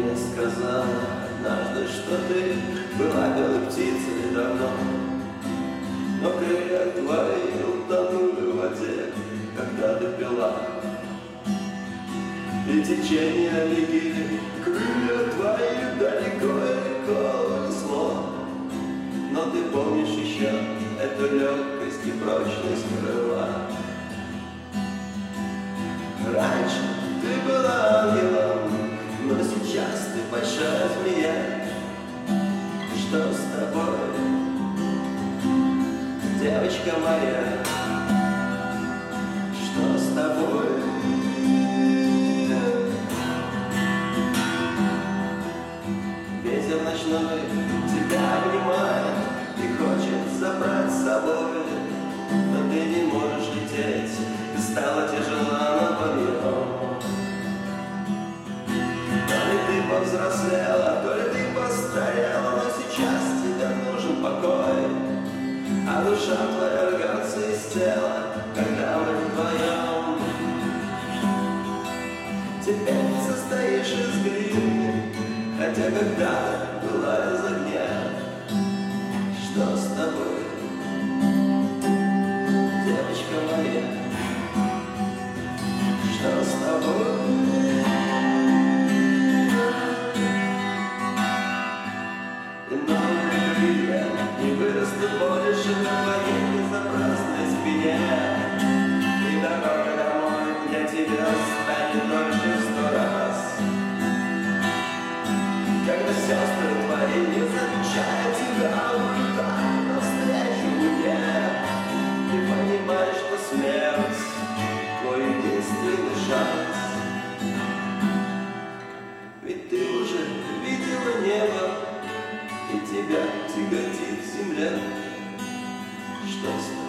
мне сказала однажды, что ты была белой птицей давно, но крылья твои утонули в воде, когда ты пила. И течение реки крылья твои далеко-далеко унесло. Но ты помнишь еще эту легкость и прочность крыла. Раньше ты была ангелом, но сейчас ты большая змея. Что с тобой, девочка моя? Что с тобой? Ветер ночной тебя обнимает и хочет забрать с собой, но ты не можешь лететь, ты стала тяжела на подъем. То ли ты повзрослела, то ли ты постарела, но сейчас тебе нужен покой, а душа твоя рвется из тела, когда мы вдвоем. Теперь состоишь из глины, хотя когда-то была из огня. Что с тобой, девочка моя? Что с тобой? И новые крылья не вырастут больше на твоей безобразной спине. И дорога домой для тебя станет дольше 100 раз. Когда сестры твои не замечают тебя, улетают навстречу мне. Ты понимаешь, что смерть твой единственный шанс. Ведь ты уже видела небо, и тебя тяготит земля. Что с тобой?